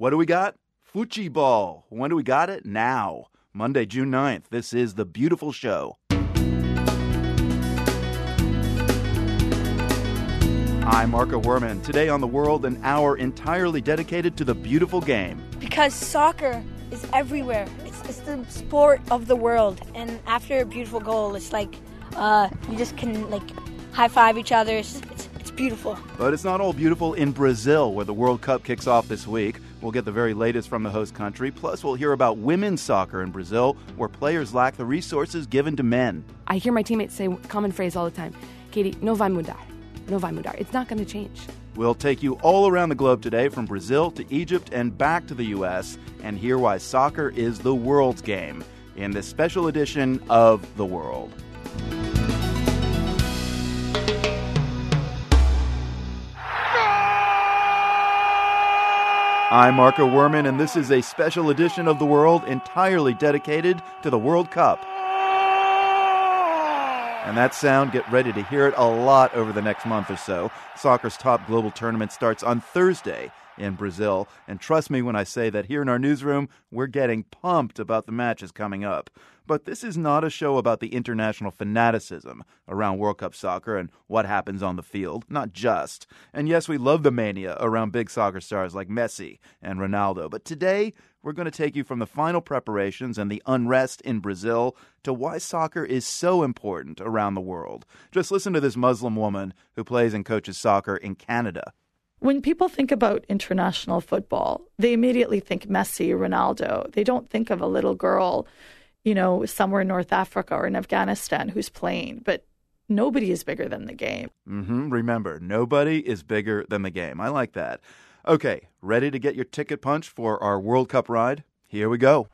What do we got? Fuchi Ball. When do we got it? Now. Monday, June 9th. This is The Beautiful Show. I'm Marco Werman. Today on The World, an hour entirely dedicated to the beautiful game. Because soccer is everywhere. It's the sport of the world. And after a beautiful goal, it's like you just can high-five each other. It's beautiful. But it's not all beautiful in Brazil, where the World Cup kicks off this week. We'll get the very latest from the host country. Plus, we'll hear about women's soccer in Brazil, where players lack the resources given to men. I hear my teammates say a common phrase all the time. Katie, no vai mudar. No vai mudar. It's not going to change. We'll take you all around the globe today, from Brazil to Egypt and back to the U.S., and hear why soccer is the world's game in this special edition of The World. I'm Marco Werman, and this is a special edition of The World entirely dedicated to the World Cup. And that sound, get ready to hear it a lot over the next month or so. Soccer's top global tournament starts on Thursday in Brazil. And trust me when I say that here in our newsroom, we're getting pumped about the matches coming up. But this is not a show about the international fanaticism around World Cup soccer and what happens on the field. Not just. And yes, we love the mania around big soccer stars like Messi and Ronaldo. But today, we're going to take you from the final preparations and the unrest in Brazil to why soccer is so important around the world. Just listen to this Muslim woman who plays and coaches soccer in Canada. When people think about international football, they immediately think Messi, Ronaldo. They don't think of a little girl, somewhere in North Africa or in Afghanistan who's playing. But nobody is bigger than the game. Remember, nobody is bigger than the game. I like that. Okay, ready to get your ticket punch for our World Cup ride? Here we go.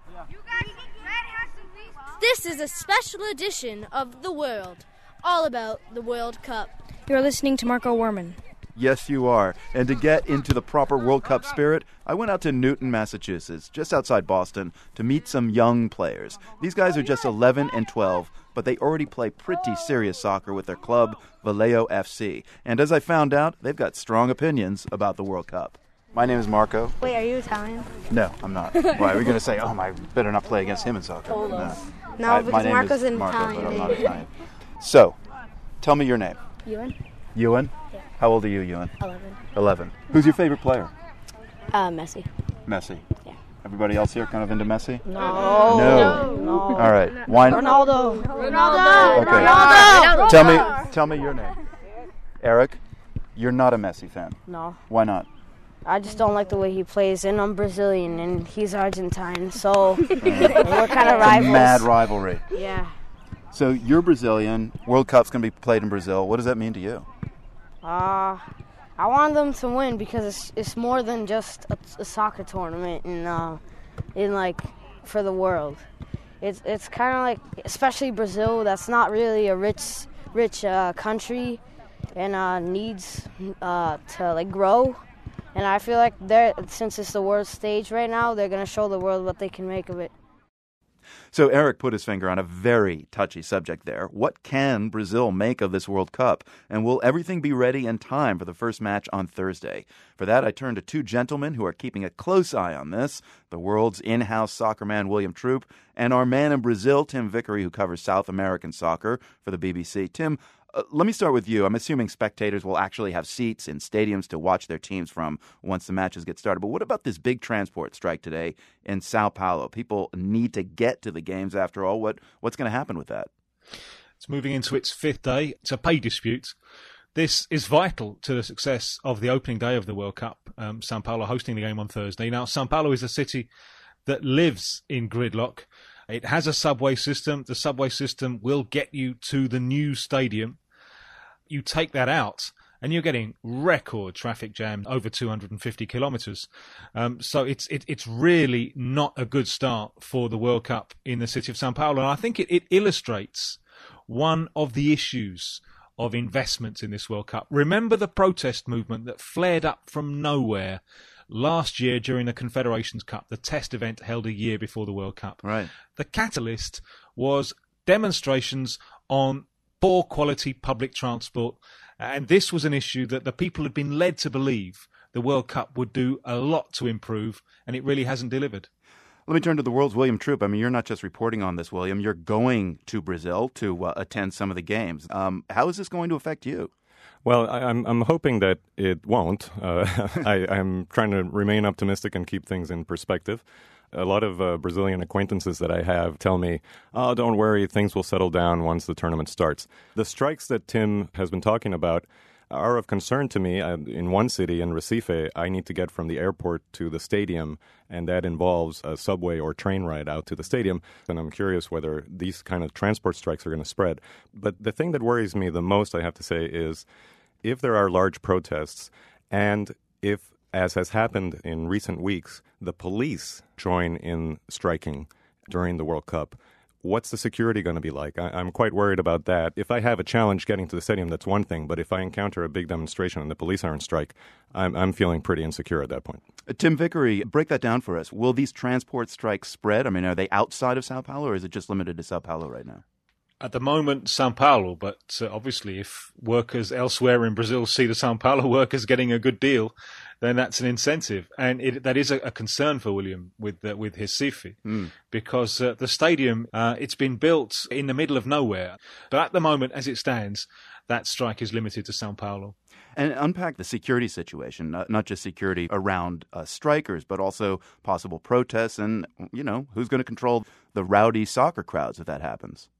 This is a special edition of The World, all about the World Cup. You're listening to Marco Werman. Yes, you are. And to get into the proper World Cup spirit, I went out to Newton, Massachusetts, just outside Boston, to meet some young players. These guys are just 11 and 12, but they already play pretty serious soccer with their club, Vallejo FC. And as I found out, they've got strong opinions about the World Cup. My name is Marco. Wait, are you Italian? No, I'm not. Why, are we going to say, I better not play against him in soccer? No, because Marco's an Marco, Italian. But I'm not Italian. So, tell me your name. Ewan. Ewan? Yeah. How old are you, Ewan? 11. 11. Who's your favorite player? Messi. Messi. Yeah. Everybody else here kind of into Messi? No. All right. Why? Ronaldo. Okay. Tell me your name. Eric, you're not a Messi fan. No. Why not? I just don't like the way he plays, and I'm Brazilian, and he's Argentine, so we're kind of rivals. A mad rivalry. Yeah. So you're Brazilian. World Cup's going to be played in Brazil. What does that mean to you? I want them to win because it's more than just a soccer tournament for the world. It's kind of like, especially Brazil, that's not really a rich country and needs to grow. And I feel like since it's the world stage right now, they're going to show the world what they can make of it. So Eric put his finger on a very touchy subject there. What can Brazil make of this World Cup? And will everything be ready in time for the first match on Thursday? For that, I turn to two gentlemen who are keeping a close eye on this, the world's in-house soccer man, William Troop, and our man in Brazil, Tim Vickery, who covers South American soccer for the BBC. Tim, let me start with you. I'm assuming spectators will actually have seats in stadiums to watch their teams from once the matches get started. But what about this big transport strike today in Sao Paulo? People need to get to the games after all. What's going to happen with that? It's moving into its fifth day. It's a pay dispute. This is vital to the success of the opening day of the World Cup. Sao Paulo hosting the game on Thursday. Now, Sao Paulo is a city that lives in gridlock. It has a subway system. The subway system will get you to the new stadium. You take that out, and you're getting record traffic jam over 250 kilometres. So it's really not a good start for the World Cup in the city of Sao Paulo. And I think it illustrates one of the issues of investments in this World Cup. Remember the protest movement that flared up from nowhere last year during the Confederations Cup, the test event held a year before the World Cup. Right. The catalyst was demonstrations on poor quality public transport. And this was an issue that the people had been led to believe the World Cup would do a lot to improve, and it really hasn't delivered. Let me turn to the world's William Troop. I mean, you're not just reporting on this, William. You're going to Brazil to attend some of the games. How is this going to affect you? Well, I'm hoping that it won't. I'm trying to remain optimistic and keep things in perspective. A lot of Brazilian acquaintances that I have tell me, oh, don't worry, things will settle down once the tournament starts. The strikes that Tim has been talking about are of concern to me. In one city, in Recife, I need to get from the airport to the stadium, and that involves a subway or train ride out to the stadium. And I'm curious whether these kind of transport strikes are going to spread. But the thing that worries me the most, I have to say, is if there are large protests and if, as has happened in recent weeks, the police join in striking during the World Cup, what's the security going to be like? I'm quite worried about that. If I have a challenge getting to the stadium, that's one thing. But if I encounter a big demonstration and the police are on strike, I'm feeling pretty insecure at that point. Tim Vickery, break that down for us. Will these transport strikes spread? I mean, are they outside of Sao Paulo, or is it just limited to Sao Paulo right now? At the moment, Sao Paulo, but obviously if workers elsewhere in Brazil see the Sao Paulo workers getting a good deal, then that's an incentive. And that is a concern for William with Recife, because the stadium, it's been built in the middle of nowhere. But at the moment, as it stands, that strike is limited to Sao Paulo. And unpack the security situation, not just security around strikers, but also possible protests and, who's going to control the rowdy soccer crowds if that happens.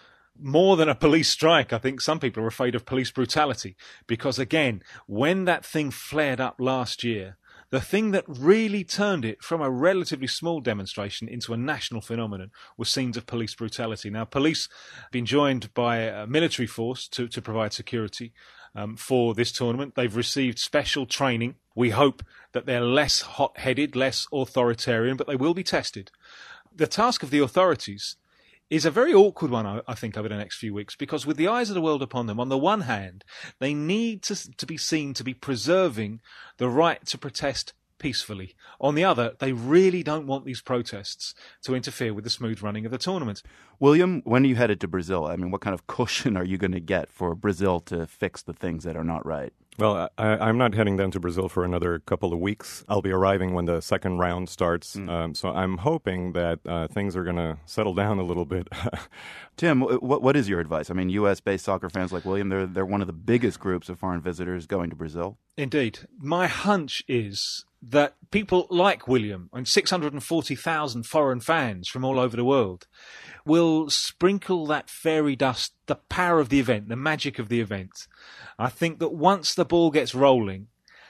More than a police strike, I think some people are afraid of police brutality because, again, when that thing flared up last year, the thing that really turned it from a relatively small demonstration into a national phenomenon was scenes of police brutality. Now, police have been joined by a military force to provide security for this tournament. They've received special training. We hope that they're less hot-headed, less authoritarian, but they will be tested. The task of the authorities is a very awkward one, I think, over the next few weeks, because with the eyes of the world upon them, on the one hand, they need to be seen to be preserving the right to protest peacefully. On the other, they really don't want these protests to interfere with the smooth running of the tournament. William, when are you headed to Brazil? I mean, what kind of cushion are you going to get for Brazil to fix the things that are not right? Well, I'm not heading down to Brazil for another couple of weeks. I'll be arriving when the second round starts. So I'm hoping that things are going to settle down a little bit. Tim, what is your advice? I mean, U.S.-based soccer fans like William, they're one of the biggest groups of foreign visitors going to Brazil. Indeed. My hunch is that people like William and 640,000 foreign fans from all over the world will sprinkle that fairy dust, the power of the event, the magic of the event. I think that once the ball gets rolling,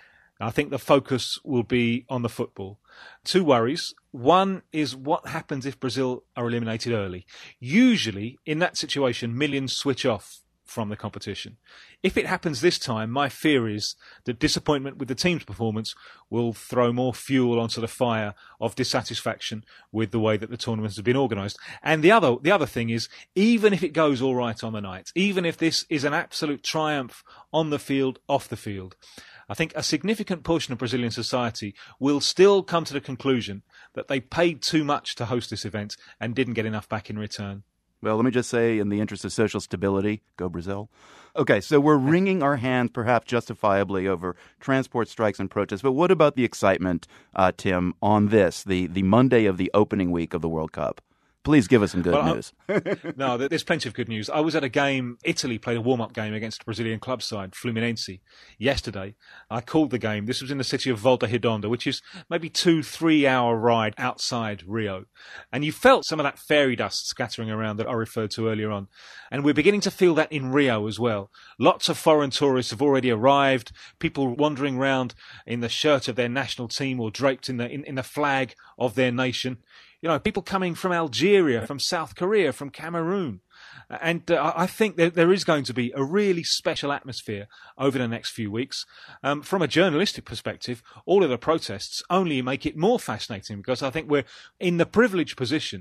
I think the focus will be on the football. Two worries. One is what happens if Brazil are eliminated early. Usually, in that situation, millions switch off from the competition. If it happens this time, my fear is that disappointment with the team's performance will throw more fuel onto the fire of dissatisfaction with the way that the tournament has been organised. And the other thing is, even if it goes all right on the night, even if this is an absolute triumph on the field, off the field, I think a significant portion of Brazilian society will still come to the conclusion that they paid too much to host this event and didn't get enough back in return. Well, let me just say, in the interest of social stability, go Brazil. Okay, so we're wringing our hands, perhaps justifiably, over transport strikes and protests. But what about the excitement, Tim, on this, the Monday of the opening week of the World Cup? Please give us some good news. No, there's plenty of good news. I was at a game, Italy played a warm-up game against a Brazilian club side, Fluminense, yesterday. I called the game. This was in the city of Volta Redonda, which is maybe 2-3 hour ride outside Rio. And you felt some of that fairy dust scattering around that I referred to earlier on. And we're beginning to feel that in Rio as well. Lots of foreign tourists have already arrived, people wandering around in the shirt of their national team or draped in the flag of their nation. You know, people coming from Algeria, from South Korea, from Cameroon. And I think there is going to be a really special atmosphere over the next few weeks. From a journalistic perspective, all of the protests only make it more fascinating because I think we're in the privileged position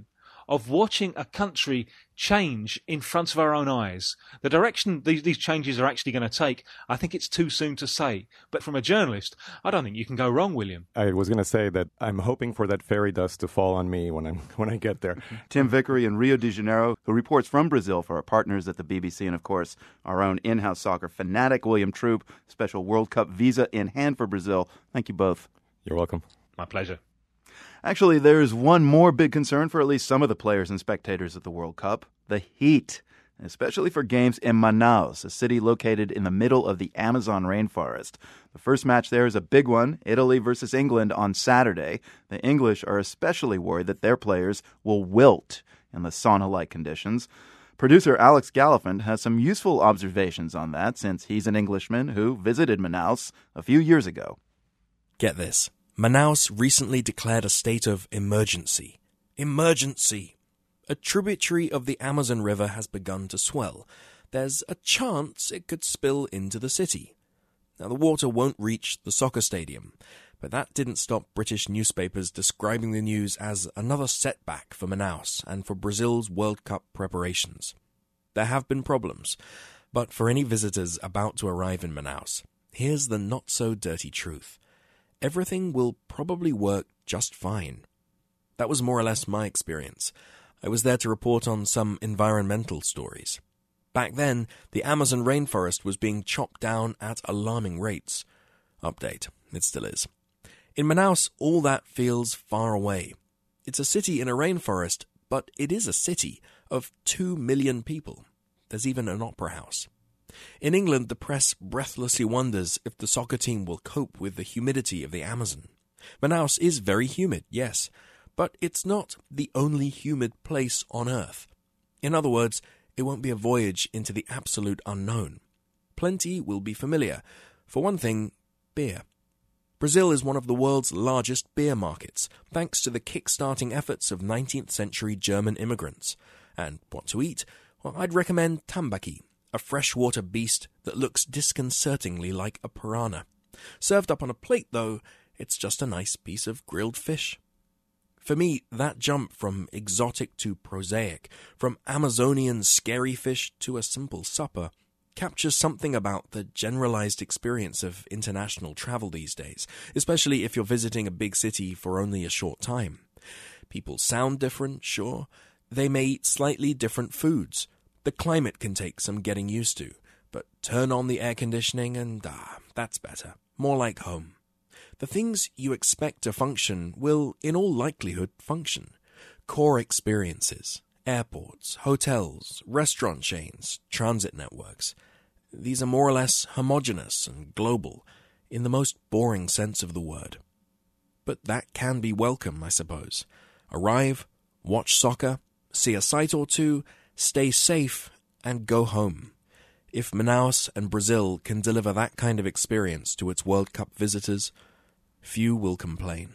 of watching a country change in front of our own eyes. The direction these changes are actually going to take, I think it's too soon to say. But from a journalist, I don't think you can go wrong, William. I was going to say that I'm hoping for that fairy dust to fall on me when I get there. Tim Vickery in Rio de Janeiro, who reports from Brazil for our partners at the BBC, and of course our own in-house soccer fanatic, William Troop, special World Cup visa in hand for Brazil. Thank you both. You're welcome. My pleasure. Actually, there's one more big concern for at least some of the players and spectators at the World Cup: the heat, especially for games in Manaus, a city located in the middle of the Amazon rainforest. The first match there is a big one, Italy versus England on Saturday. The English are especially worried that their players will wilt in the sauna-like conditions. Producer Alex Gallifant has some useful observations on that, since he's an Englishman who visited Manaus a few years ago. Get this. Manaus recently declared a state of emergency. Emergency! A tributary of the Amazon River has begun to swell. There's a chance it could spill into the city. Now, the water won't reach the soccer stadium, but that didn't stop British newspapers describing the news as another setback for Manaus and for Brazil's World Cup preparations. There have been problems, but for any visitors about to arrive in Manaus, here's the not-so-dirty truth. Everything will probably work just fine. That was more or less my experience. I was there to report on some environmental stories. Back then, the Amazon rainforest was being chopped down at alarming rates. Update, it still is. In Manaus, all that feels far away. It's a city in a rainforest, but it is a city of 2 million people. There's even an opera house. In England, the press breathlessly wonders if the soccer team will cope with the humidity of the Amazon. Manaus is very humid, yes, but it's not the only humid place on Earth. In other words, it won't be a voyage into the absolute unknown. Plenty will be familiar. For one thing, beer. Brazil is one of the world's largest beer markets, thanks to the kick-starting efforts of 19th century German immigrants. And what to eat? Well, I'd recommend tambaqui, a freshwater beast that looks disconcertingly like a piranha. Served up on a plate, though, it's just a nice piece of grilled fish. For me, that jump from exotic to prosaic, from Amazonian scary fish to a simple supper, captures something about the generalized experience of international travel these days, especially if you're visiting a big city for only a short time. People sound different, sure. They may eat slightly different foods. The climate can take some getting used to, but turn on the air conditioning and, that's better. More like home. The things you expect to function will, in all likelihood, function. Core experiences, airports, hotels, restaurant chains, transit networks. These are more or less homogeneous and global, in the most boring sense of the word. But that can be welcome, I suppose. Arrive, watch soccer, see a sight or two, stay safe, and go home. If Manaus and Brazil can deliver that kind of experience to its World Cup visitors, few will complain.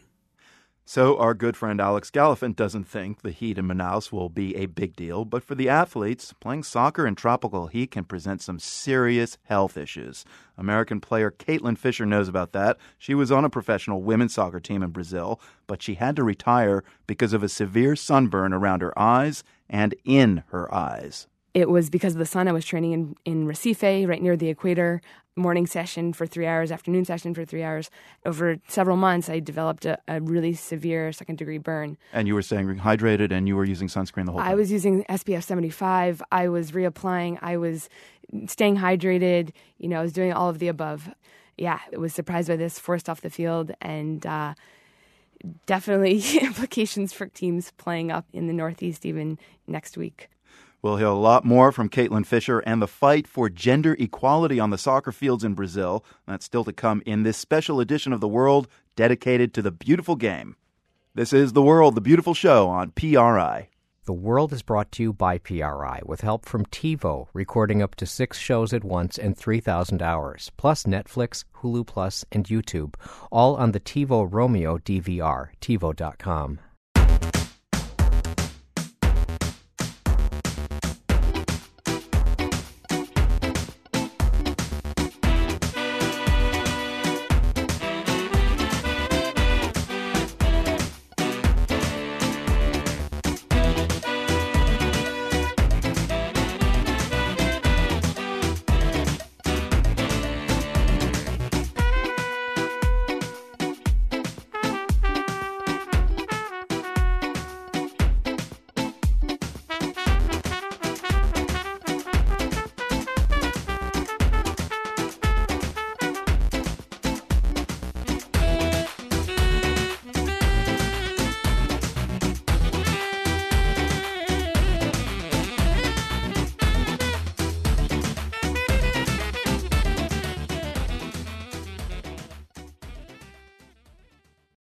So our good friend Alex Gallifant doesn't think the heat in Manaus will be a big deal, but for the athletes, playing soccer in tropical heat can present some serious health issues. American player Caitlin Fisher knows about that. She was on a professional women's soccer team in Brazil, but she had to retire because of a severe sunburn around her eyes and in her eyes. It was because of the sun. I was training in Recife, right near the equator. Morning session for 3 hours, afternoon session for 3 hours. Over several months, I developed a really severe second-degree burn. And you were staying hydrated and you were using sunscreen the whole time? I was using SPF 75. I was reapplying. I was staying hydrated. I was doing all of the above. Yeah, I was surprised by this, forced off the field, and definitely implications for teams playing up in the Northeast even next week. We'll hear a lot more from Caitlin Fisher and the fight for gender equality on the soccer fields in Brazil. That's still to come in this special edition of The World dedicated to the beautiful game. This is The World, the beautiful show on PRI. The World is brought to you by PRI with help from TiVo, recording up to 6 shows at once in 3,000 hours, plus Netflix, Hulu Plus, and YouTube, all on the TiVo Romeo DVR, TiVo.com.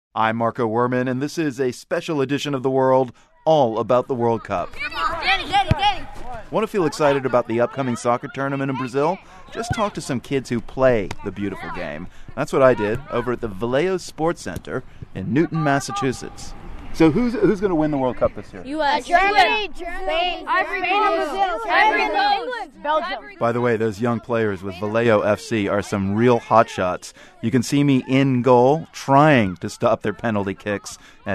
I'm Marco Werman, and this is a special edition of The World, all about the World Cup. Want to feel excited about the upcoming soccer tournament in Brazil? Just talk to some kids who play the beautiful game. That's what I did over at the Vallejo Sports Center in Newton, Massachusetts. So who's going to win the World Cup this year? U.S. Germany, Spain, Ivory Coast, England, Belgium. By the way, those young players with Vallejo FC are some real hotshots. You can see me in goal trying to stop their penalty kicks at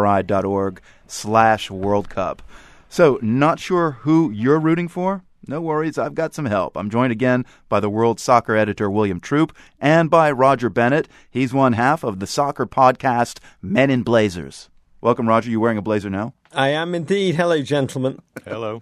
pri.org/World Cup. So, not sure who you're rooting for? No worries, I've got some help. I'm joined again by the World Soccer editor William Troop and by Roger Bennett. He's one half of the soccer podcast Men in Blazers. Welcome, Roger. You wearing a blazer now? I am indeed. Hello, gentlemen. Hello.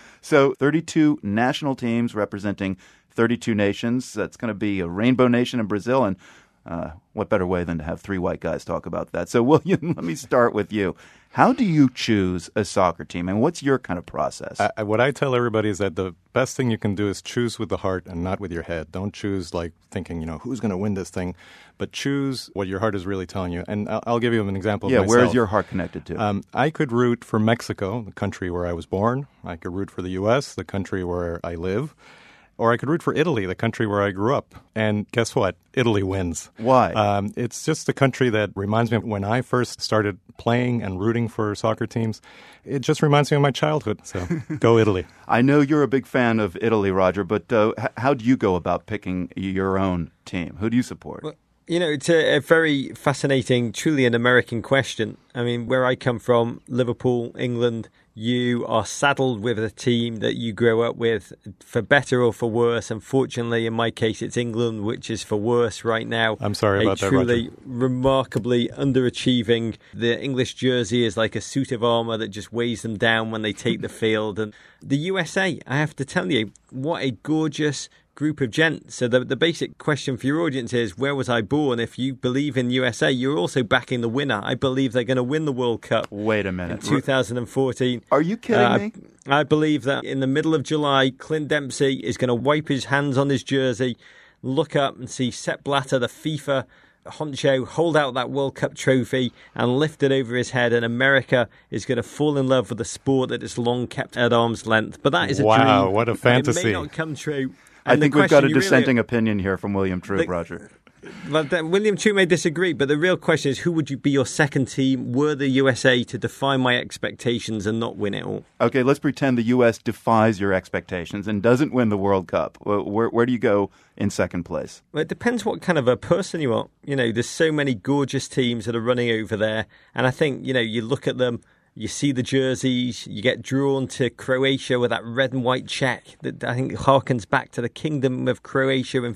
So 32 national teams representing 32 nations. That's going to be a rainbow nation in Brazil. And what better way than to have three white guys talk about that? So, William, let me start with you. How do you choose a soccer team, and what's your kind of process? What I tell everybody is that the best thing you can do is choose with the heart and not with your head. Don't choose like thinking, who's going to win this thing, but choose what your heart is really telling you. And I'll give you an example of myself. Where is your heart connected to? I could root for Mexico, the country where I was born. I could root for the U.S., the country where I live. Or I could root for Italy, the country where I grew up. And guess what? Italy wins. Why? It's just a country that reminds me of when I first started playing and rooting for soccer teams. It just reminds me of my childhood. So go Italy. I know you're a big fan of Italy, Roger, but how do you go about picking your own team? Who do you support? Well, it's a very fascinating, truly an American question. I mean, where I come from, Liverpool, England, you are saddled with a team that you grow up with, for better or for worse. Unfortunately, in my case, it's England, which is for worse right now. I'm sorry about that, truly Roger. Remarkably underachieving. The English jersey is like a suit of armour that just weighs them down when they take the field. And the USA, I have to tell you, what a gorgeous group of gents. So the basic question for your audience is, where was I born? If you believe in USA, you're also backing the winner. I believe they're going to win the World Cup. Wait a minute. In 2014. Are you kidding me? I believe that in the middle of July, Clint Dempsey is going to wipe his hands on his jersey, look up and see Sepp Blatter, the FIFA honcho, hold out that World Cup trophy and lift it over his head, and America is going to fall in love with the sport that it's long kept at arm's length. But that is a dream. Wow, what a fantasy. It may not come true. I think we've got a dissenting opinion here from William Troop, Roger. Well, William Troop may disagree, but the real question is, who would you be your second team were the USA to defy my expectations and not win it all? Okay, let's pretend the U.S. defies your expectations and doesn't win the World Cup. Where do you go in second place? Well, it depends what kind of a person you are. There's so many gorgeous teams that are running over there, and I think, you look at them, you see the jerseys, you get drawn to Croatia with that red and white check that I think harkens back to the Kingdom of Croatia in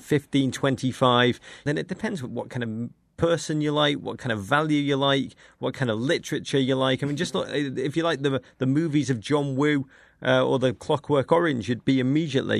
1525. Then it depends what kind of person you like, what kind of value you like, what kind of literature you like. I mean, just look, if you like the movies of John Woo or the Clockwork Orange, you'd be immediately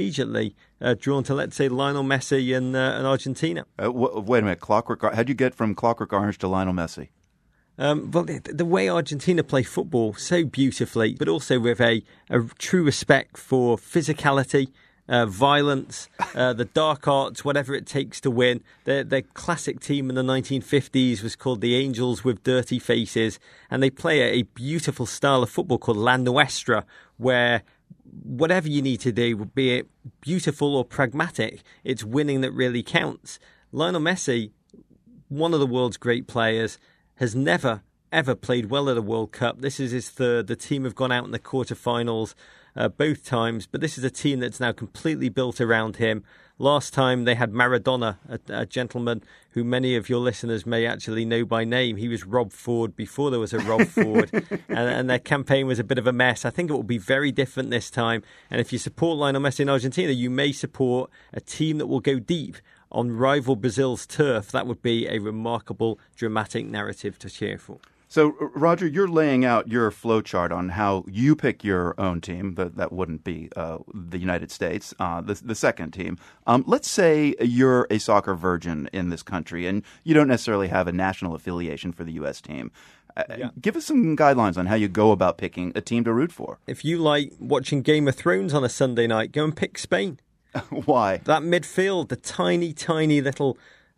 drawn to, let's say, Lionel Messi and Argentina. Wait a minute, how'd you get from Clockwork Orange to Lionel Messi? Well, the way Argentina play football so beautifully, but also with a true respect for physicality, violence, the dark arts, whatever it takes to win. Their classic team in the 1950s was called the Angels with Dirty Faces, and they play a beautiful style of football called La Nuestra, where whatever you need to do, be it beautiful or pragmatic, it's winning that really counts. Lionel Messi, one of the world's great players, has never, ever played well at a World Cup. This is his third. The team have gone out in the quarterfinals both times, but this is a team that's now completely built around him. Last time they had Maradona, a gentleman who many of your listeners may actually know by name. He was Rob Ford before there was a Rob Ford, and their campaign was a bit of a mess. I think it will be very different this time, and if you support Lionel Messi in Argentina, you may support a team that will go deep on rival Brazil's turf. That would be a remarkable, dramatic narrative to cheer for. So, Roger, you're laying out your flowchart on how you pick your own team. That wouldn't be the United States, the second team. Let's say you're a soccer virgin in this country and you don't necessarily have a national affiliation for the U.S. team. Give us some guidelines on how you go about picking a team to root for. If you like watching Game of Thrones on a Sunday night, go and pick Spain. Why? That midfield, the tiny, tiny little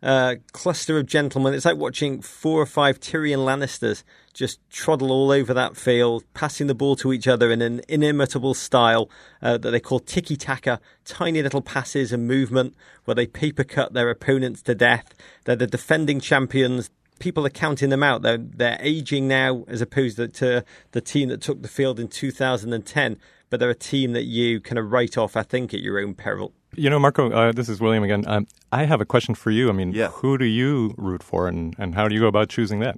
cluster of gentlemen. It's like watching 4 or 5 Tyrion Lannisters just trundle all over that field, passing the ball to each other in an inimitable style that they call tiki-taka, tiny little passes and movement where they paper cut their opponents to death. They're the defending champions. People are counting them out. They're aging now as opposed to the team that took the field in 2010, but they're a team that you kind of write off, I think, at your own peril. You know, Marco, this is William again. I have a question for you. I mean, Yeah. Who do you root for, and how do you go about choosing that?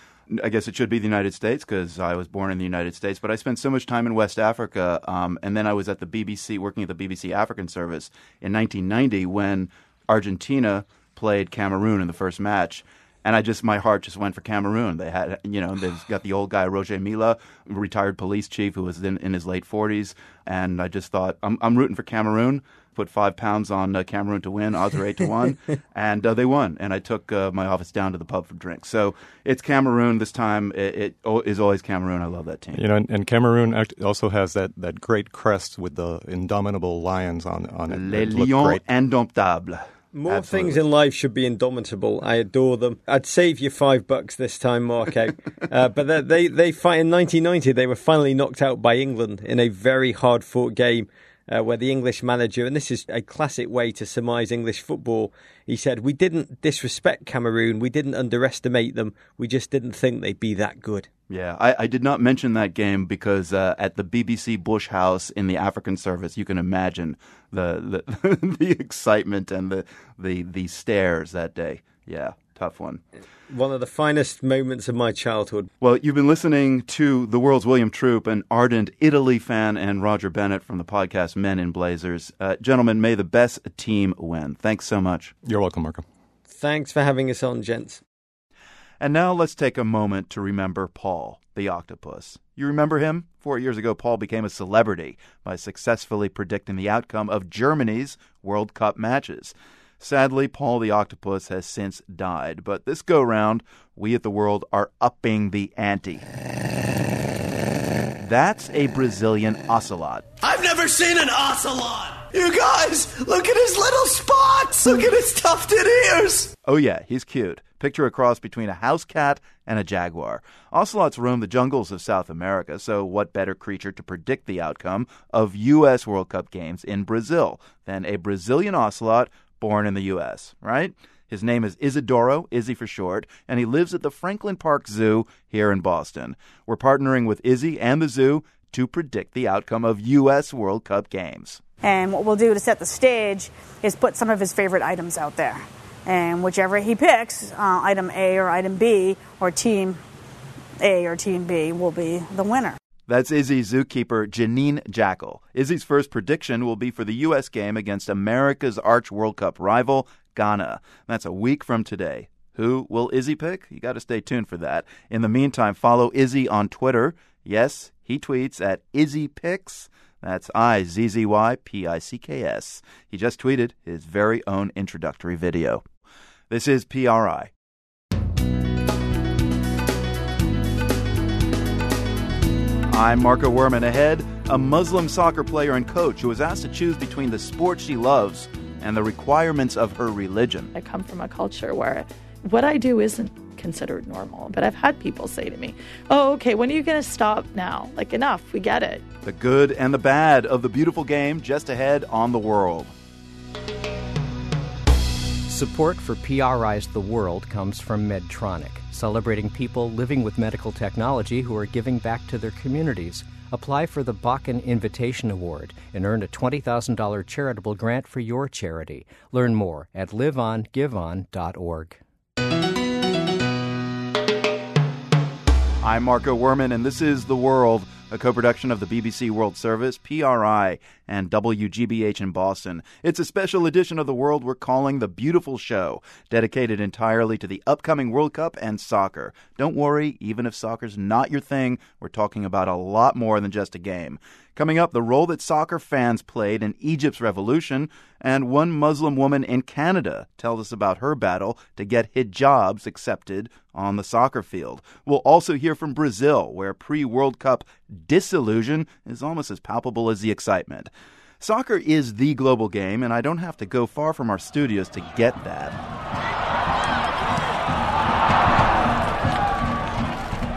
I guess it should be the United States because I was born in the United States, but I spent so much time in West Africa, and then I was at the BBC, working at the BBC African Service in 1990 when Argentina played Cameroon in the first match. And my heart just went for Cameroon. They had, they've got the old guy, Roger Milla, retired police chief who was in his late 40s. And I just thought, I'm rooting for Cameroon. Put £5 on Cameroon to win. Odds are 8-1. And they won. And I took my office down to the pub for drinks. So it's Cameroon this time. It is always Cameroon. I love that team. You know, and Cameroon also has that great crest with the indomitable lions on it. Les Lions Indomptables. More Absolutely. things in life should be indomitable. I adore them. I'd save you $5 this time, Marco. But they fight in 1990. They were finally knocked out by England in a very hard-fought game where the English manager, and this is a classic way to surmise English football, he said, "We didn't disrespect Cameroon. We didn't underestimate them. We just didn't think they'd be that good." Yeah, I did not mention that game because at the BBC Bush House in the African Service, you can imagine the the excitement and the stares that day. Yeah, tough one. One of the finest moments of my childhood. Well, you've been listening to the world's William Troop, an ardent Italy fan, and Roger Bennett from the podcast Men in Blazers. Gentlemen, may the best team win. Thanks so much. You're welcome, Marco. Thanks for having us on, gents. And now let's take a moment to remember Paul, the octopus. You remember him? 4 years ago, Paul became a celebrity by successfully predicting the outcome of Germany's World Cup matches. Sadly, Paul the octopus has since died, but this go-round, we at The World are upping the ante. That's a Brazilian ocelot. I've never seen an ocelot! You guys, look at his little spots! Look at his tufted ears! Oh yeah, he's cute. Picture a cross between a house cat and a jaguar. Ocelots roam the jungles of South America, so what better creature to predict the outcome of U.S. World Cup games in Brazil than a Brazilian ocelot born in the U.S., right? His name is Isidoro, Izzy for short, and he lives at the Franklin Park Zoo here in Boston. We're partnering with Izzy and the zoo to predict the outcome of U.S. World Cup games. And what we'll do to set the stage is put some of his favorite items out there. And whichever he picks, item A or item B, or team A or team B, will be the winner. That's Izzy's zookeeper, Janine Jackal. Izzy's first prediction will be for the U.S. game against America's arch World Cup rival, Ghana. That's a week from today. Who will Izzy pick? You got to stay tuned for that. In the meantime, follow Izzy on Twitter. Yes, he tweets at IzzyPicks. That's IZZYPICKS. He just tweeted his very own introductory video. This is PRI. I'm Marco Werman. Ahead, a Muslim soccer player and coach who was asked to choose between the sport she loves and the requirements of her religion. I come from a culture where what I do isn't considered normal, but I've had people say to me, "Oh, okay, when are you going to stop now? Like, enough, we get it." The good and the bad of the beautiful game just ahead on The World. Support for PRI's The World comes from Medtronic, celebrating people living with medical technology who are giving back to their communities. Apply for the Bakken Invitation Award and earn a $20,000 charitable grant for your charity. Learn more at liveongiveon.org. I'm Marco Werman, and this is The World, a co-production of the BBC World Service, PRI, and WGBH in Boston. It's a special edition of The World we're calling The Beautiful Show, dedicated entirely to the upcoming World Cup and soccer. Don't worry, even if soccer's not your thing, we're talking about a lot more than just a game. Coming up, the role that soccer fans played in Egypt's revolution, and one Muslim woman in Canada tells us about her battle to get hijabs accepted on the soccer field. We'll also hear from Brazil, where pre-World Cup disillusion is almost as palpable as the excitement. Soccer is the global game, and I don't have to go far from our studios to get that.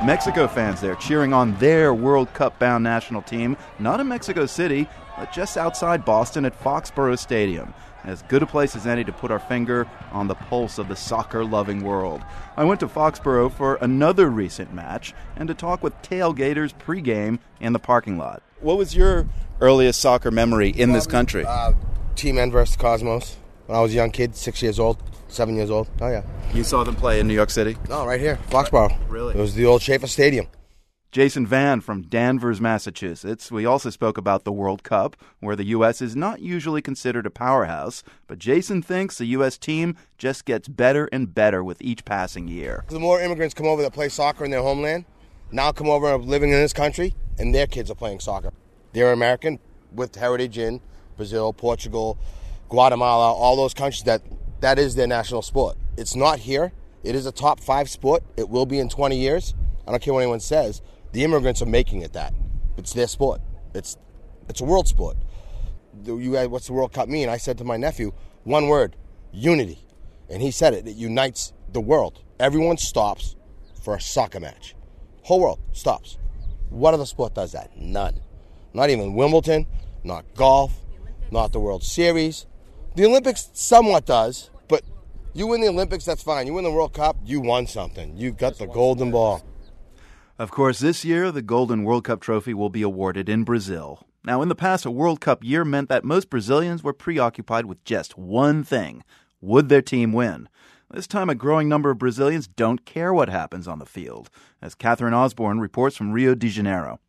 Mexico fans there cheering on their World Cup-bound national team, not in Mexico City, but just outside Boston at Foxborough Stadium. As good a place as any to put our finger on the pulse of the soccer-loving world. I went to Foxborough for another recent match and to talk with tailgaters pregame in the parking lot. What was your earliest soccer memory in this country? Team N versus Cosmos. When I was a young kid, 6 years old, 7 years old. Oh, yeah. You saw them play in New York City? No, right here, Foxborough. Really? It was the old Schaefer Stadium. Jason Van from Danvers, Massachusetts. We also spoke about the World Cup, where the U.S. is not usually considered a powerhouse, but Jason thinks the U.S. team just gets better and better with each passing year. The more immigrants come over that play soccer in their homeland, now come over and living in this country, and their kids are playing soccer. They're American with heritage in Brazil, Portugal, Guatemala, all those countries that is their national sport. It's not here. It is a top 5 sport. It will be in 20 years. I don't care what anyone says. The immigrants are making it that. It's their sport. It's a world sport. What's the World Cup mean? I said to my nephew, one word, unity. And he said it. It unites the world. Everyone stops for a soccer match. Whole world stops. What other sport does that? None. Not even Wimbledon, not golf, not the World Series. The Olympics somewhat does, but you win the Olympics, that's fine. You win the World Cup, you won something. You got the golden ball. Of course, this year, the Golden World Cup trophy will be awarded in Brazil. Now, in the past, a World Cup year meant that most Brazilians were preoccupied with just one thing. Would their team win? This time, a growing number of Brazilians don't care what happens on the field, as Catherine Osborne reports from Rio de Janeiro.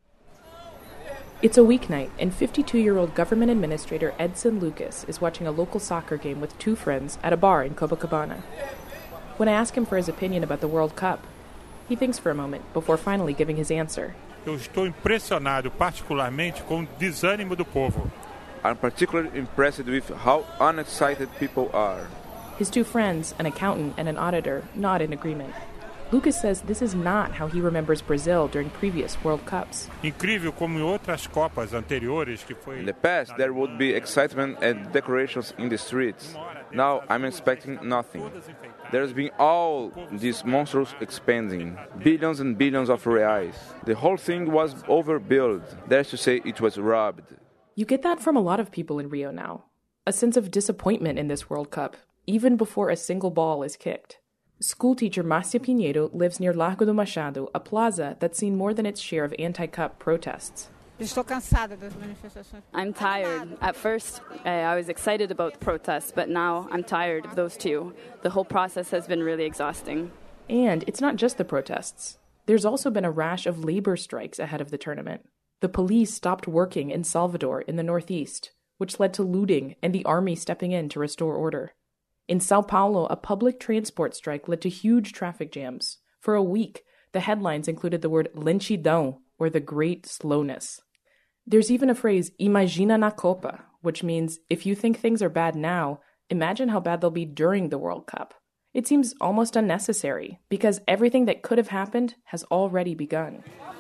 It's a weeknight, and 52-year-old government administrator Edson Lucas is watching a local soccer game with 2 friends at a bar in Copacabana. When I ask him for his opinion about the World Cup, he thinks for a moment before finally giving his answer. Eu estou impressionado particularmente com o desânimo do povo. I'm particularly impressed with how unexcited people are. His 2 friends, an accountant and an auditor, nod in agreement. Lucas says this is not how he remembers Brazil during previous World Cups. Incrível como em outras Copas anteriores que foi. In the past, there would be excitement and decorations in the streets. Now, I'm expecting nothing. There's been all these monsters expanding, billions and billions of reais. The whole thing was overbuilt. That's to say, it was robbed. You get that from a lot of people in Rio now. A sense of disappointment in this World Cup, even before a single ball is kicked. Schoolteacher Márcia Pinheiro lives near Largo do Machado, a plaza that's seen more than its share of anti-cup protests. I'm tired. At first, I was excited about the protests, but now I'm tired of those too. The whole process has been really exhausting. And it's not just the protests. There's also been a rash of labor strikes ahead of the tournament. The police stopped working in Salvador in the northeast, which led to looting and the army stepping in to restore order. In Sao Paulo, a public transport strike led to huge traffic jams. For a week, the headlines included the word lentidão, or the great slowness. There's even a phrase, imagina na Copa, which means if you think things are bad now, imagine how bad they'll be during the World Cup. It seems almost unnecessary, because everything that could have happened has already begun.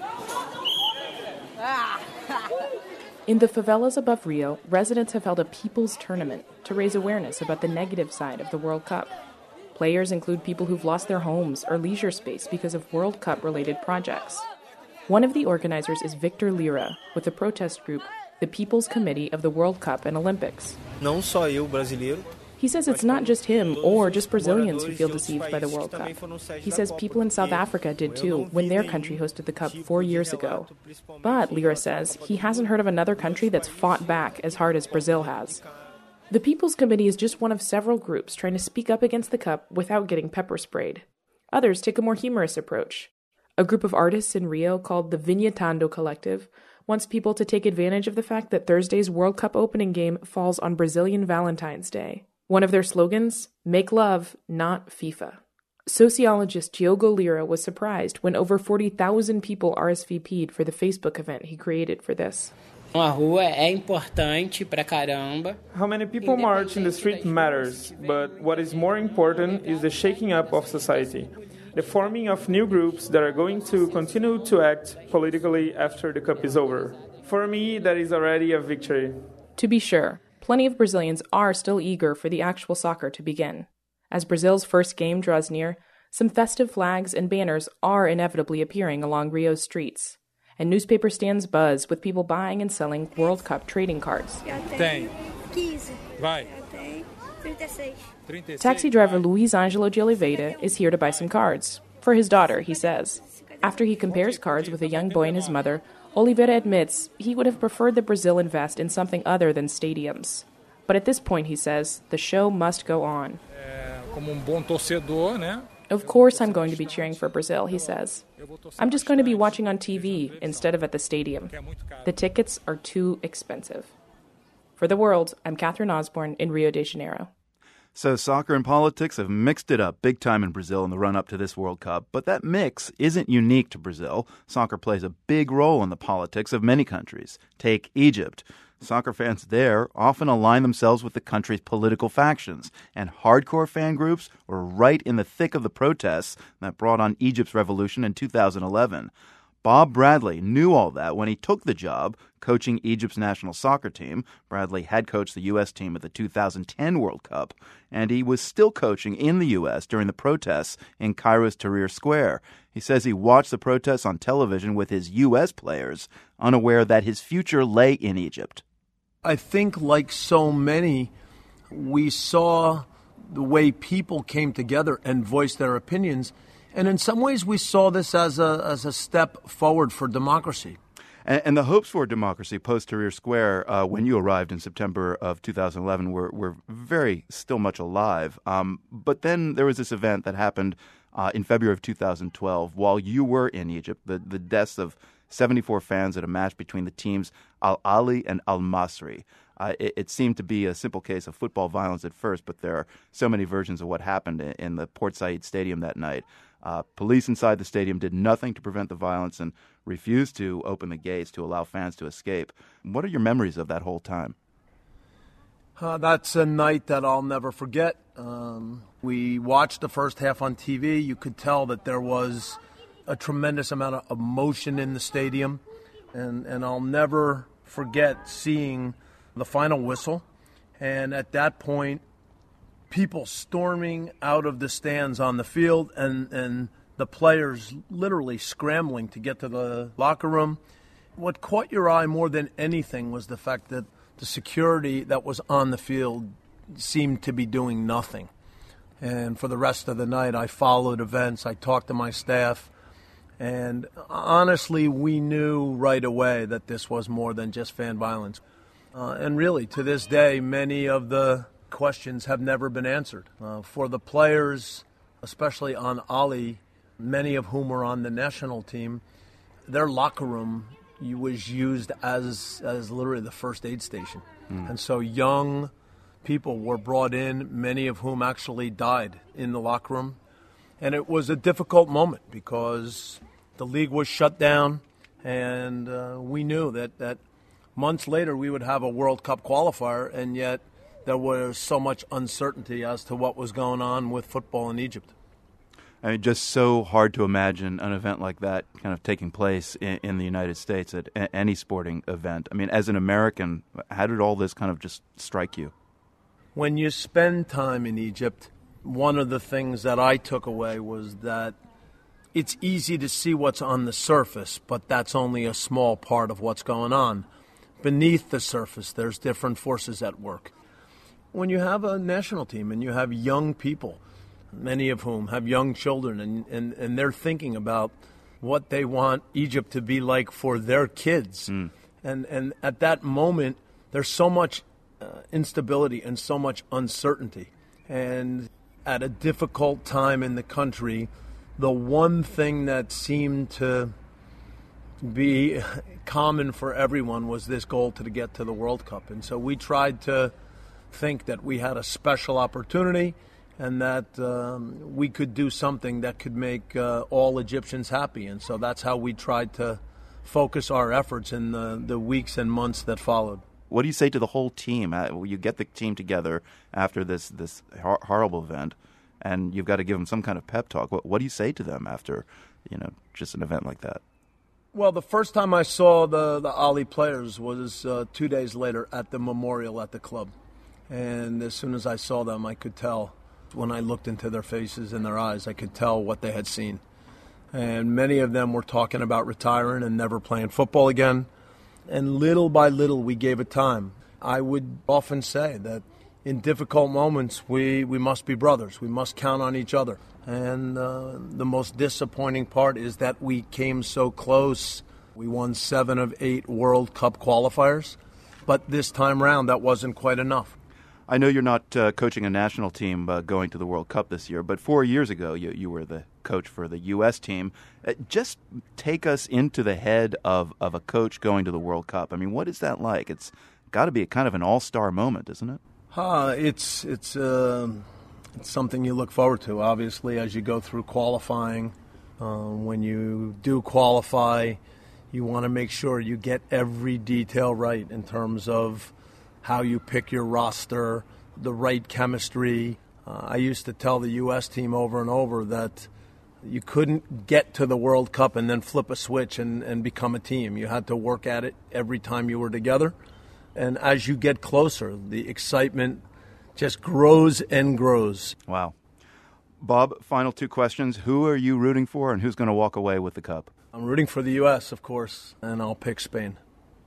In the favelas above Rio, residents have held a people's tournament to raise awareness about the negative side of the World Cup. Players include people who've lost their homes or leisure space because of World Cup-related projects. One of the organizers is Victor Lira, with the protest group, the People's Committee of the World Cup and Olympics. Não só eu, brasileiro. He says it's not just him or just Brazilians who feel deceived by the World Cup. He says people in South Africa did too when their country hosted the Cup 4 years ago. But, Lira says, he hasn't heard of another country that's fought back as hard as Brazil has. The People's Committee is just one of several groups trying to speak up against the Cup without getting pepper sprayed. Others take a more humorous approach. A group of artists in Rio called the Vinhetando Collective wants people to take advantage of the fact that Thursday's World Cup opening game falls on Brazilian Valentine's Day. One of their slogans, make love, not FIFA. Sociologist Diogo Lira was surprised when over 40,000 people RSVP'd for the Facebook event he created for this. How many people march in the street matters, but what is more important is the shaking up of society, the forming of new groups that are going to continue to act politically after the Cup is over. For me, that is already a victory. To be sure, plenty of Brazilians are still eager for the actual soccer to begin. As Brazil's first game draws near, Some festive flags and banners are inevitably appearing along Rio's streets, and newspaper stands buzz with people buying and selling World Cup trading cards. Taxi driver Luis Angelo de Oliveira is here to buy some cards. For his daughter, he says. After he compares cards with a young boy and his mother, Oliveira admits he would have preferred that Brazil invest in something other than stadiums. But at this point, he says, the show must go on. Of course I'm going to be cheering for Brazil, he says. I'm just going to be watching on TV instead of at the stadium. The tickets are too expensive. For The World, I'm Catherine Osborne in Rio de Janeiro. So soccer and politics have mixed it up big time in Brazil in the run-up to this World Cup. But that mix isn't unique to Brazil. Soccer plays a big role in the politics of many countries. Take Egypt. Soccer fans there often align themselves with the country's political factions, and hardcore fan groups were right in the thick of the protests that brought on Egypt's revolution in 2011. Bob Bradley knew all that when he took the job coaching Egypt's national soccer team. Bradley had coached the U.S. team at the 2010 World Cup, and he was still coaching in the U.S. during the protests in Cairo's Tahrir Square. He says he watched the protests on television with his U.S. players, unaware that his future lay in Egypt. I think, like so many, we saw the way people came together and voiced their opinions. And in some ways, we saw this as a step forward for democracy. And the hopes for democracy post-Tahrir Square, when you arrived in September of 2011, were very still much alive. But then there was this event that happened in February of 2012 while you were in Egypt, the deaths of 74 fans at a match between the teams Al Ahly and Al Masry. It seemed to be a simple case of football violence at first, but there are so many versions of what happened in the Port Said Stadium that night. Police inside the stadium did nothing to prevent the violence and refused to open the gates to allow fans to escape. What are your memories of that whole time? That's a night that I'll never forget. We watched the first half on TV. You could tell that there was a tremendous amount of emotion in the stadium. And I'll never forget seeing the final whistle. And at that point, people storming out of the stands on the field and the players literally scrambling to get to the locker room. What caught your eye more than anything was the fact that the security that was on the field seemed to be doing nothing. And for the rest of the night, I followed events. I talked to my staff. And honestly, we knew right away that this was more than just fan violence. And really, to this day, many of the questions have never been answered. For the players, especially on Ahly, many of whom were on the national team, their locker room was used as literally the first aid station. And so young people were brought in, many of whom actually died in the locker room. And it was a difficult moment because the league was shut down, and we knew that months later we would have a World Cup qualifier, and yet there was so much uncertainty as to what was going on with football in Egypt. I mean, just so hard to imagine an event like that kind of taking place in the United States at any sporting event. I mean, as an American, how did all this kind of just strike you? When you spend time in Egypt, one of the things that I took away was that it's easy to see what's on the surface, but that's only a small part of what's going on. Beneath the surface, there's different forces at work. When you have a national team and you have young people, many of whom have young children, and they're thinking about what they want Egypt to be like for their kids. And at that moment, there's so much instability and so much uncertainty. And at a difficult time in the country, the one thing that seemed to be common for everyone was this goal to get to the World Cup. And so we tried to think that we had a special opportunity and that we could do something that could make all Egyptians happy. And so that's how we tried to focus our efforts in the weeks and months that followed. What do you say to the whole team? You get the team together after this horrible event, and you've got to give them some kind of pep talk. What do you say to them after, just an event like that? Well, the first time I saw the Ahly players was 2 days later at the memorial at the club. And as soon as I saw them, I could tell when I looked into their faces and their eyes. I could tell what they had seen. And many of them were talking about retiring and never playing football again. And little by little, we gave it time. I would often say that in difficult moments, we must be brothers. We must count on each other. And the most disappointing part is that we came so close. We won 7 of 8 World Cup qualifiers. But this time round, that wasn't quite enough. I know you're not coaching a national team going to the World Cup this year, but 4 years ago you were the coach for the U.S. team. Just take us into the head of a coach going to the World Cup. I mean, what is that like? It's got to be a kind of an all-star moment, isn't it? It's something you look forward to, obviously, as you go through qualifying. When you do qualify, you want to make sure you get every detail right in terms of how you pick your roster, the right chemistry. I used to tell the U.S. team over and over that you couldn't get to the World Cup and then flip a switch and become a team. You had to work at it every time you were together. And as you get closer, the excitement just grows and grows. Wow. Bob, final 2 questions. Who are you rooting for and who's going to walk away with the cup? I'm rooting for the U.S., of course, and I'll pick Spain.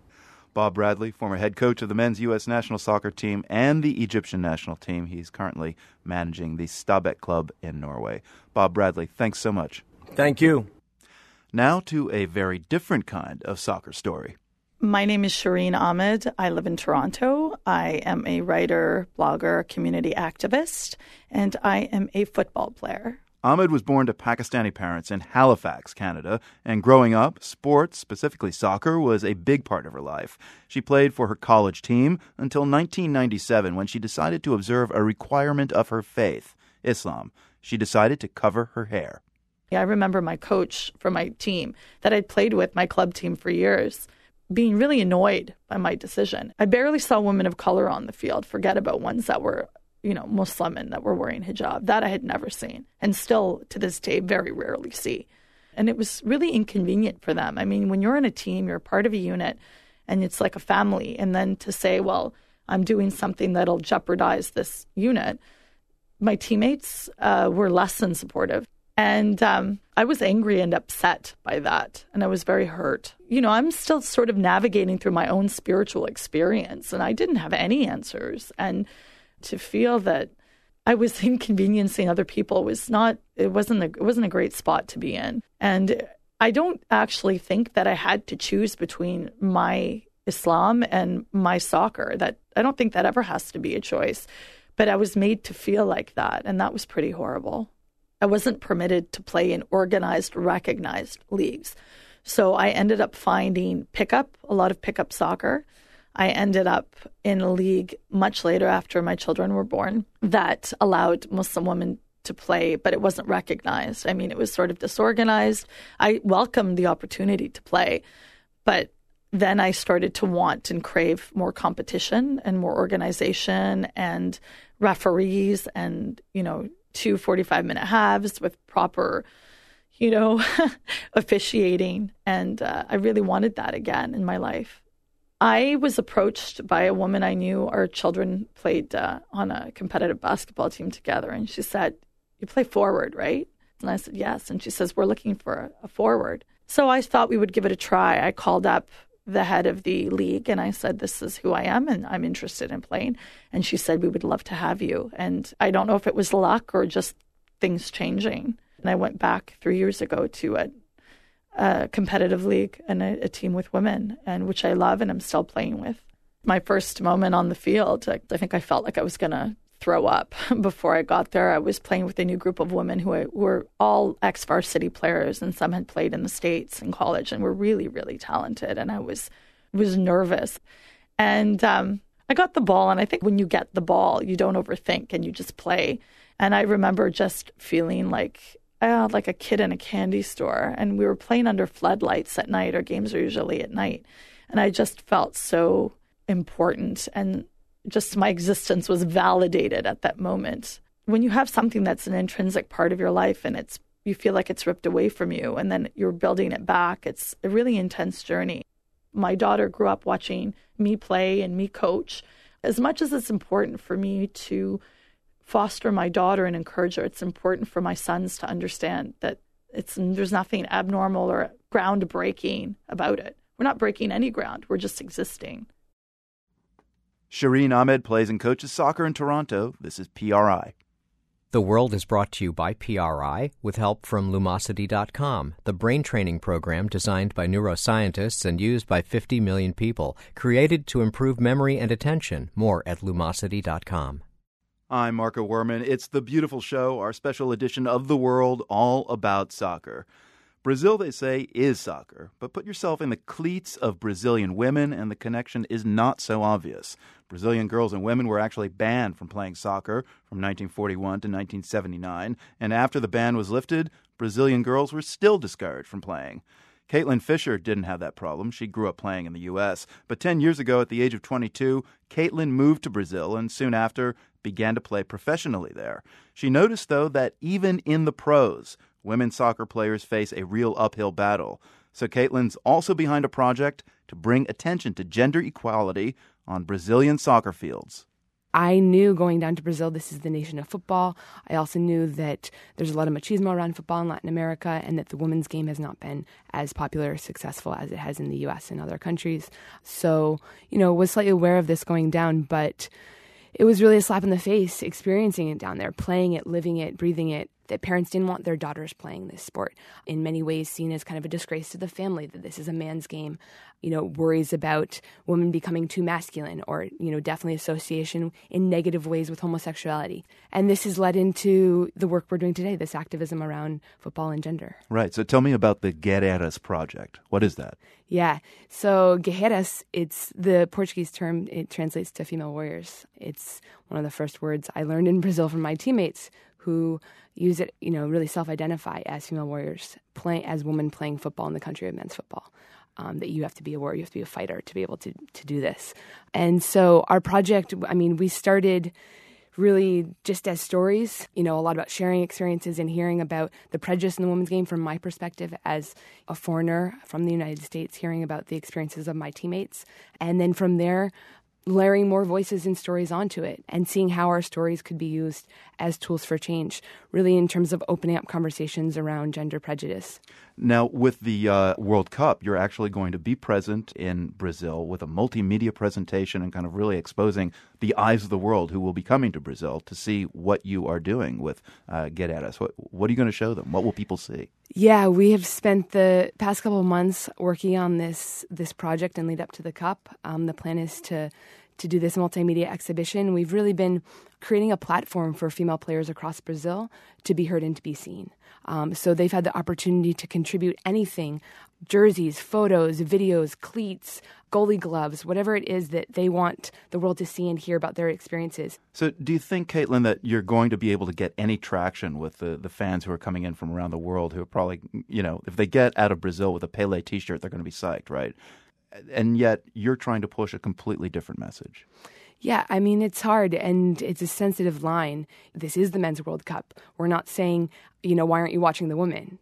Bob Bradley, former head coach of the men's U.S. national soccer team and the Egyptian national team. He's currently managing the Stabæk club in Norway. Bob Bradley, thanks so much. Thank you. Now to a very different kind of soccer story. My name is Shireen Ahmed. I live in Toronto. I am a writer, blogger, community activist, and I am a football player. Ahmed was born to Pakistani parents in Halifax, Canada, and growing up, sports, specifically soccer, was a big part of her life. She played for her college team until 1997 when she decided to observe a requirement of her faith, Islam. She decided to cover her hair. I remember my coach for my team that I'd played with, my club team for years, being really annoyed by my decision. I barely saw women of color on the field, forget about ones that were Muslim and that were wearing hijab. That I had never seen and still to this day very rarely see. And it was really inconvenient for them. I mean, when you're in a team, you're a part of a unit and it's like a family. And then to say, well, I'm doing something that'll jeopardize this unit. My teammates were less than supportive. And I was angry and upset by that. And I was very hurt. I'm still sort of navigating through my own spiritual experience and I didn't have any answers. And to feel that I was inconveniencing other people it wasn't a great spot to be in. And I don't actually think that I had to choose between my Islam and my soccer. That I don't think that ever has to be a choice. But I was made to feel like that, and that was pretty horrible. I wasn't permitted to play in organized, recognized leagues. So I ended up finding a lot of pickup soccer. I ended up in a league much later after my children were born that allowed Muslim women to play, but it wasn't recognized. I mean, it was sort of disorganized. I welcomed the opportunity to play, but then I started to want and crave more competition and more organization and referees and, 2 45-minute halves with proper, officiating. And I really wanted that again in my life. I was approached by a woman I knew. Our children played on a competitive basketball team together. And she said, "You play forward, right?" And I said, "Yes." And she says, "We're looking for a forward." So I thought we would give it a try. I called up the head of the league and I said, "This is who I am and I'm interested in playing." And she said, "We would love to have you." And I don't know if it was luck or just things changing. And I went back 3 years ago to a competitive league and a team with women, and which I love and I'm still playing with. My first moment on the field, I think I felt like I was going to throw up before I got there. I was playing with a new group of women who were all ex-varsity players, and some had played in the States in college and were really, really talented. And I was nervous. And I got the ball, and I think when you get the ball, you don't overthink and you just play. And I remember just feeling like a kid in a candy store. And we were playing under floodlights at night. Our games are usually at night. And I just felt so important, and just my existence was validated at that moment. When you have something that's an intrinsic part of your life and you feel like it's ripped away from you and then you're building it back, it's a really intense journey. My daughter grew up watching me play and me coach. As much as it's important for me to foster my daughter and encourage her. It's important for my sons to understand that there's nothing abnormal or groundbreaking about it. We're not breaking any ground. We're just existing. Shireen Ahmed plays and coaches soccer in Toronto. This is PRI. The World is brought to you by PRI with help from Lumosity.com, the brain training program designed by neuroscientists and used by 50 million people, created to improve memory and attention. More at Lumosity.com. I'm Marco Werman. It's The Beautiful Show, our special edition of The World, all about soccer. Brazil, they say, is soccer, but put yourself in the cleats of Brazilian women and the connection is not so obvious. Brazilian girls and women were actually banned from playing soccer from 1941 to 1979, and after the ban was lifted, Brazilian girls were still discouraged from playing. Caitlin Fisher didn't have that problem. She grew up playing in the U.S. But 10 years ago, at the age of 22, Caitlin moved to Brazil and soon after began to play professionally there. She noticed, though, that even in the pros, women's soccer players face a real uphill battle. So Caitlin's also behind a project to bring attention to gender equality on Brazilian soccer fields. I knew going down to Brazil, this is the nation of football. I also knew that there's a lot of machismo around football in Latin America and that the women's game has not been as popular or successful as it has in the U.S. and other countries. So, was slightly aware of this going down, but it was really a slap in the face experiencing it down there, playing it, living it, breathing it, that parents didn't want their daughters playing this sport. In many ways seen as kind of a disgrace to the family, that this is a man's game. Worries about women becoming too masculine or, definitely association in negative ways with homosexuality. And this has led into the work we're doing today, this activism around football and gender. Right. So tell me about the Guerreiras Project. What is that? Yeah. So Guerreiras, it's the Portuguese term. It translates to female warriors. It's one of the first words I learned in Brazil from my teammates who use it, really self-identify as female warriors, as women playing football in the country of men's football. That you have to be a warrior, you have to be a fighter to be able to do this. And so our project, we started really just as stories, a lot about sharing experiences and hearing about the prejudice in the women's game from my perspective as a foreigner from the United States, hearing about the experiences of my teammates. And then from there, layering more voices and stories onto it and seeing how our stories could be used as tools for change, really in terms of opening up conversations around gender prejudice. Now, with the World Cup, you're actually going to be present in Brazil with a multimedia presentation and kind of really exposing the eyes of the world who will be coming to Brazil to see what you are doing with Guerreiras. What are you going to show them? What will people see? Yeah, we have spent the past couple of months working on this project and lead up to the Cup. The plan is to do this multimedia exhibition. We've really been creating a platform for female players across Brazil to be heard and to be seen. So they've had the opportunity to contribute anything, jerseys, photos, videos, cleats, goalie gloves, whatever it is that they want the world to see and hear about their experiences. So do you think, Caitlin, that you're going to be able to get any traction with the fans who are coming in from around the world who are probably, if they get out of Brazil with a Pelé T-shirt, they're going to be psyched, right? And yet you're trying to push a completely different message. Yeah, it's hard and it's a sensitive line. This is the Men's World Cup. We're not saying, why aren't you watching the women?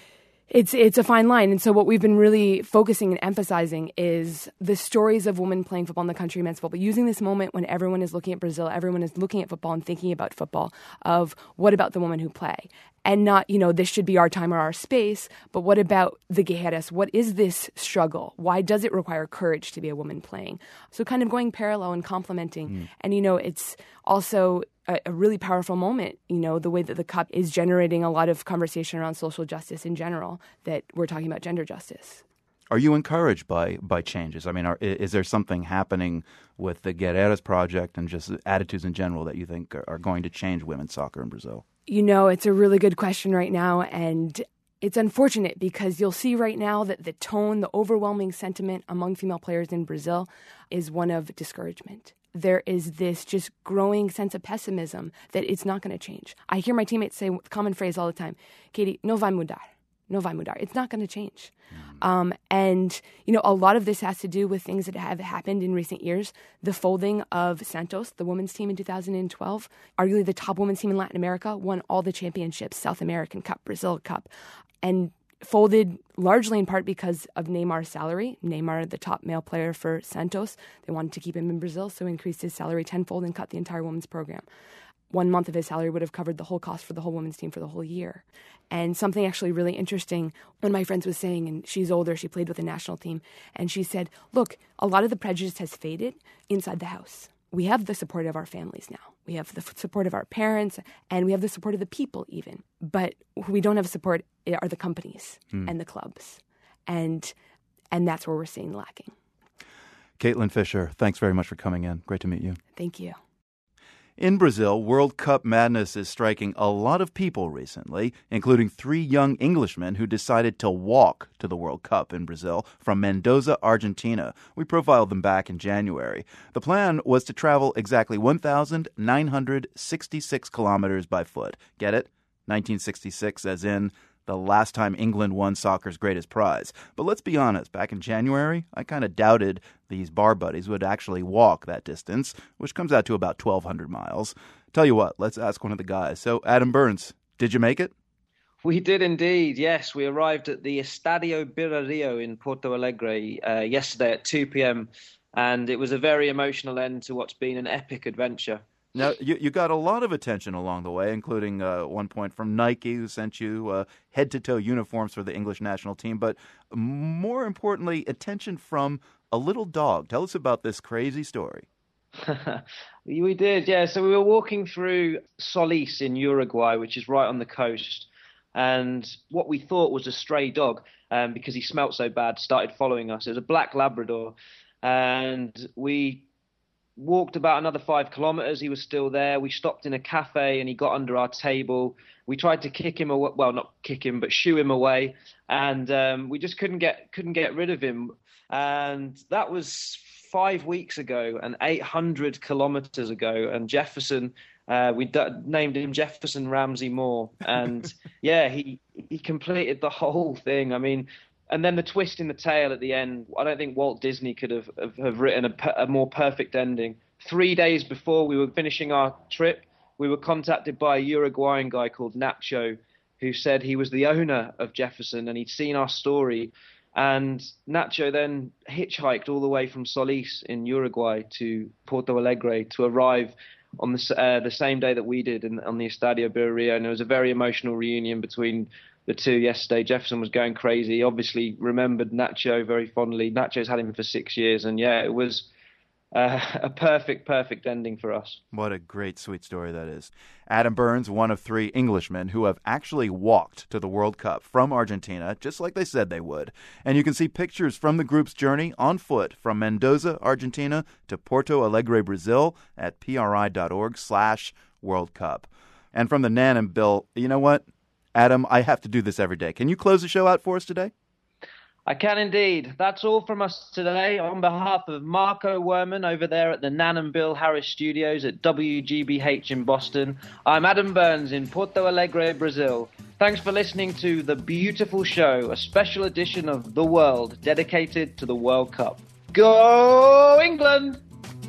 It's a fine line. And so what we've been really focusing and emphasizing is the stories of women playing football in the country of men's football, using this moment when everyone is looking at Brazil, everyone is looking at football and thinking about football, of what about the women who play? And not, this should be our time or our space, but what about the Guerreiras? What is this struggle? Why does it require courage to be a woman playing? So kind of going parallel and complementing. And, it's also a really powerful moment, the way that the Cup is generating a lot of conversation around social justice in general, that we're talking about gender justice. Are you encouraged by changes? Is there something happening with the Guerreiras Project and just attitudes in general that you think are going to change women's soccer in Brazil? It's a really good question right now, and it's unfortunate because you'll see right now that the tone, the overwhelming sentiment among female players in Brazil is one of discouragement. There is this just growing sense of pessimism that it's not going to change. I hear my teammates say the common phrase all the time, Katie, no vai mudar. No vai mudar. It's not going to change. And, a lot of this has to do with things that have happened in recent years. The folding of Santos, the women's team in 2012, arguably the top women's team in Latin America, won all the championships, South American Cup, Brazil Cup, and folded largely in part because of Neymar's salary. Neymar, the top male player for Santos, they wanted to keep him in Brazil, so increased his salary tenfold and cut the entire women's program. 1 month of his salary would have covered the whole cost for the whole women's team for the whole year. And something actually really interesting, one of my friends was saying, and she's older, she played with the national team, and she said, look, a lot of the prejudice has faded inside the house. We have the support of our families now. We have the support of our parents, and we have the support of the people even. But who we don't have support are the companies and the clubs. And that's where we're seeing lacking. Caitlin Fisher, thanks very much for coming in. Great to meet you. Thank you. In Brazil, World Cup madness is striking a lot of people recently, including 3 young Englishmen who decided to walk to the World Cup in Brazil from Mendoza, Argentina. We profiled them back in January. The plan was to travel exactly 1,966 kilometers by foot. Get it? 1966 as in the last time England won soccer's greatest prize. But let's be honest, back in January, I kind of doubted these bar buddies would actually walk that distance, which comes out to about 1,200 miles. Tell you what, let's ask one of the guys. So, Adam Burns, did you make it? We did indeed, yes. We arrived at the Estadio Beira-Rio in Porto Alegre yesterday at 2 p.m, and it was a very emotional end to what's been an epic adventure. Now, you got a lot of attention along the way, including one point from Nike, who sent you head-to-toe uniforms for the English national team. But more importantly, attention from a little dog. Tell us about this crazy story. We did, yeah. So we were walking through Solis in Uruguay, which is right on the coast. And what we thought was a stray dog, because he smelt so bad, started following us. It was a black Labrador. And we walked about another 5 kilometers. He was still there. We stopped in a cafe and he got under our table. We tried to kick him away, well, not kick him, but shoo him away. And we just couldn't get rid of him. And that was 5 weeks ago and 800 kilometers ago. And Jefferson, named him Jefferson Ramsey Moore. And yeah, he completed the whole thing. I mean, and then the twist in the tail at the end, I don't think Walt Disney could have written a more perfect ending. 3 days before we were finishing our trip, we were contacted by a Uruguayan guy called Nacho, who said he was the owner of Jefferson and he'd seen our story. And Nacho then hitchhiked all the way from Solis in Uruguay to Porto Alegre to arrive on the same day that we did on the Estadio Beira-Rio. And it was a very emotional reunion between the two yesterday. Jefferson was going crazy. He obviously remembered Nacho very fondly. Nacho's had him for 6 years. And yeah, it was a perfect ending for us. What a great, sweet story that is. Adam Burns, one of 3 Englishmen who have actually walked to the World Cup from Argentina, just like they said they would. And you can see pictures from the group's journey on foot from Mendoza, Argentina to Porto Alegre, Brazil at pri.org/World Cup. And from the Nan and Bill, you know what? Adam, I have to do this every day. Can you close the show out for us today? I can indeed. That's all from us today. On behalf of Marco Werman over there at the Nan and Bill Harris Studios at WGBH in Boston, I'm Adam Burns in Porto Alegre, Brazil. Thanks for listening to The Beautiful Show, a special edition of The World dedicated to the World Cup. Go England!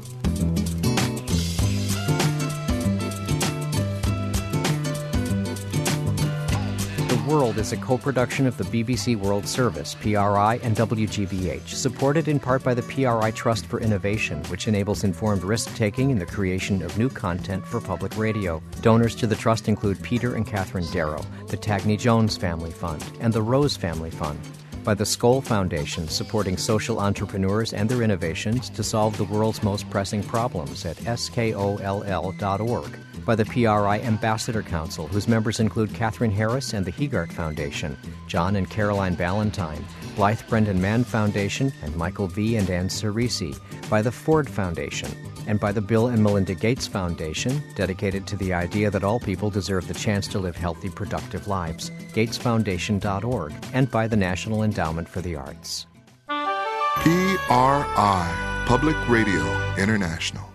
The World is a co-production of the BBC World Service, PRI, and WGBH, supported in part by the PRI Trust for Innovation, which enables informed risk-taking in the creation of new content for public radio. Donors to the trust include Peter and Catherine Darrow, the Tagney Jones Family Fund, and the Rose Family Fund. By the Skoll Foundation, supporting social entrepreneurs and their innovations to solve the world's most pressing problems at skoll.org. By the PRI Ambassador Council, whose members include Catherine Harris and the Hegart Foundation, John and Caroline Ballantyne, Blythe Brendan Mann Foundation, and Michael V. and Ann Cerisi. By the Ford Foundation. And by the Bill and Melinda Gates Foundation, dedicated to the idea that all people deserve the chance to live healthy, productive lives, gatesfoundation.org, and by the National Endowment for the Arts. PRI, Public Radio International.